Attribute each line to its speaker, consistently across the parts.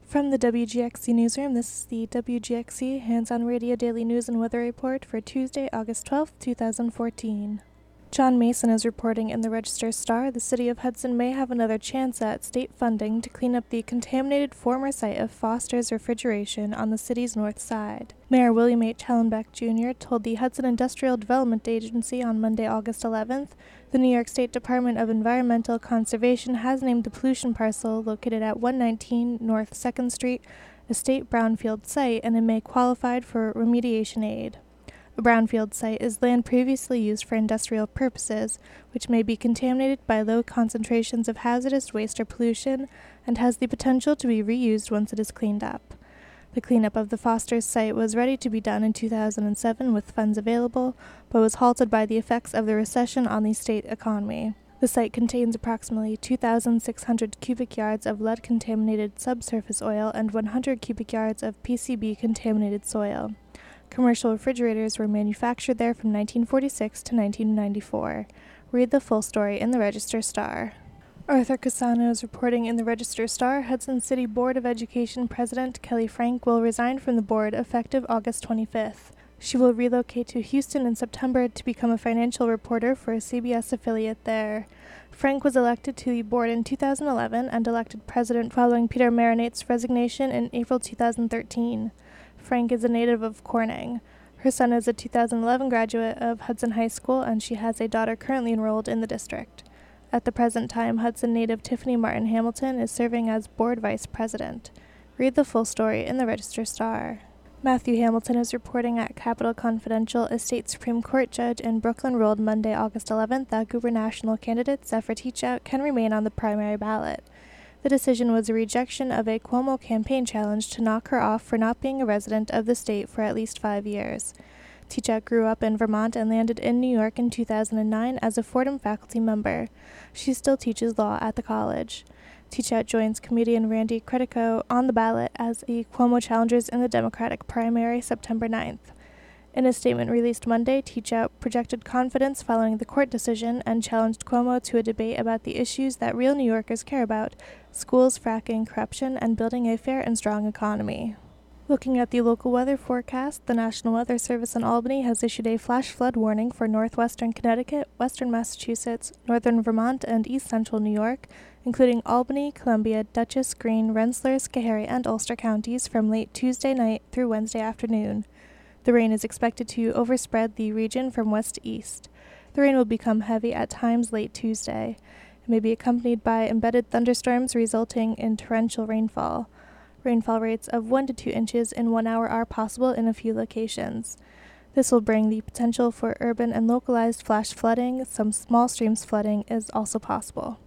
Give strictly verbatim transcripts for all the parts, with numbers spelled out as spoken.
Speaker 1: From the W G X C Newsroom, this is the W G X C Hands-On Radio Daily News and Weather Report for Tuesday, August twelfth, two thousand fourteen. John Mason is reporting in the Register-Star the City of Hudson may have another chance at state funding to clean up the contaminated former site of Foster's Refrigeration on the city's north side. Mayor William H. Hallenbeck, Junior told the Hudson Industrial Development Agency on Monday, August eleventh, the New York State Department of Environmental Conservation has named the pollution parcel located at one nineteen North second Street a state brownfield site, and it may qualify for remediation aid. A brownfield site is land previously used for industrial purposes, which may be contaminated by low concentrations of hazardous waste or pollution and has the potential to be reused once it is cleaned up. The cleanup of the Foster's site was ready to be done in two thousand seven with funds available, but was halted by the effects of the recession on the state economy. The site contains approximately two thousand six hundred cubic yards of lead-contaminated subsurface oil and one hundred cubic yards of P C B-contaminated soil. Commercial refrigerators were manufactured there from nineteen forty-six to nineteen ninety-four. Read the full story in the Register-Star. Arthur Cassano is reporting in the Register-Star. Hudson City Board of Education President Kelly Frank will resign from the board effective August twenty-fifth. She will relocate to Houston in September to become a financial reporter for a C B S affiliate there. Frank was elected to the board in two thousand eleven and elected president following Peter Marinate's resignation in April two thousand thirteen. Frank is a native of Corning. Her son is a two thousand eleven graduate of Hudson High School, and she has a daughter currently enrolled in the district. At the present time, Hudson native Tiffany Martin Hamilton is serving as board vice president. Read the full story in the Register-Star. Matthew Hamilton is reporting at Capitol Confidential. A state Supreme Court judge in Brooklyn ruled Monday, August eleventh, that gubernatorial candidate Zephyr Teachout can remain on the primary ballot. The decision was a rejection of a Cuomo campaign challenge to knock her off for not being a resident of the state for at least five years. Teachout grew up in Vermont and landed in New York in two thousand nine as a Fordham faculty member. She still teaches law at the college. Teachout joins comedian Randy Credico on the ballot as the Cuomo challengers in the Democratic primary September ninth. In a statement released Monday, Teachout projected confidence following the court decision and challenged Cuomo to a debate about the issues that real New Yorkers care about: schools, fracking, corruption, and building a fair and strong economy. Looking at the local weather forecast, the National Weather Service in Albany has issued a flash flood warning for northwestern Connecticut, western Massachusetts, northern Vermont, and east central New York, including Albany, Columbia, Dutchess, Greene, Rensselaer, Schoharie, and Ulster counties from late Tuesday night through Wednesday afternoon. The rain is expected to overspread the region from west to east. The rain will become heavy at times late Tuesday. It may be accompanied by embedded thunderstorms resulting in torrential rainfall. Rainfall rates of one to two inches in one hour are possible in a few locations. This will bring the potential for urban and localized flash flooding. Some small streams flooding is also possible.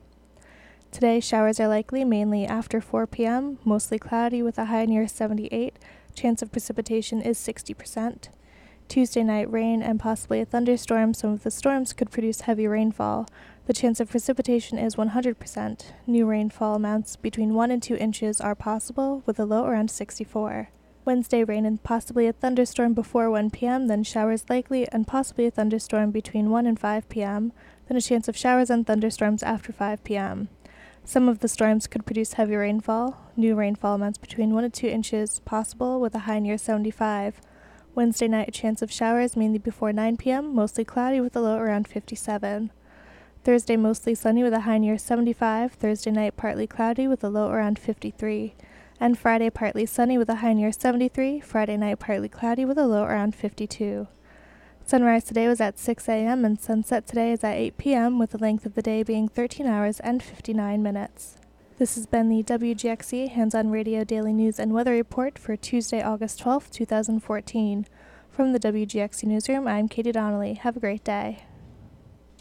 Speaker 1: Today, showers are likely mainly after four p.m., mostly cloudy with a high near seventy-eight. Chance of precipitation is sixty percent. Tuesday night, rain and possibly a thunderstorm. Some of the storms could produce heavy rainfall. The chance of precipitation is one hundred percent. New rainfall amounts between one and two inches are possible, with a low around sixty-four. Wednesday, rain and possibly a thunderstorm before one p.m., then showers likely and possibly a thunderstorm between one and five p.m., then a chance of showers and thunderstorms after five p.m. Some of the storms could produce heavy rainfall. New rainfall amounts between one and two inches possible, with a high near seventy-five. Wednesday night, a chance of showers mainly before nine p.m., mostly cloudy with a low around fifty-seven. Thursday, mostly sunny with a high near seventy-five. Thursday night, partly cloudy with a low around fifty-three. And Friday, partly sunny with a high near seventy-three. Friday night, partly cloudy with a low around fifty-two. Sunrise today was at six a.m. and sunset today is at eight p.m., with the length of the day being thirteen hours and fifty-nine minutes. This has been the W G X C Hands-On Radio Daily News and Weather Report for Tuesday, August twelfth, two thousand fourteen. From the W G X C Newsroom, I'm Katie Donnelly. Have a great day.